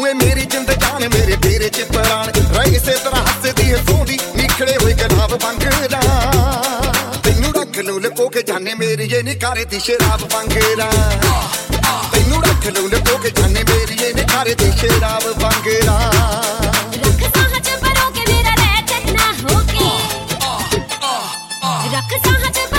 ਵੇ ਮੇਰੀ ਜਿੰਦ ਜਾਨ ਮੇਰੇ ਤੇਰੇ ਚ ਪ੍ਰਾਣ ਰਹਿ ਇਸੇ ਤਰ੍ਹਾਂ ਹੱਸਦੀ ਹਸਾਉਂਦੀ ਨਿਖੜੇ ਹੋਏ ਗੁਲਾਬ ਵਾਂਗਰਾ ਤੈਨੂੰ ਰੱਖ ਲੂੰ ਲੁਕੋ ਕੇ ਜਾਨੇ ਮੇਰੀ ਇਹ ਨੀ ਕਰਦੀ ਸ਼ਰਾਬ ਵਾਂਗਰਾ ਤੈਨੂੰ ਰੱਖ ਲੂੰ ਲੁਕੋ ਕੇ ਜਾਨੇ ਮੇਰੀ ਇਹ ਨੀ ਕਰਦੀ ਸ਼ਰਾਬ ਵਾਂਗਰਾ ਰੱਖ ਸਾਹ ਚ ਭਰੋ ਕੇ ਮੇਰਾ ਰਹਿ ਚੱਕਣਾ ਹੋ ਕੇ ਰੱਖ ਸਾਹ ਚ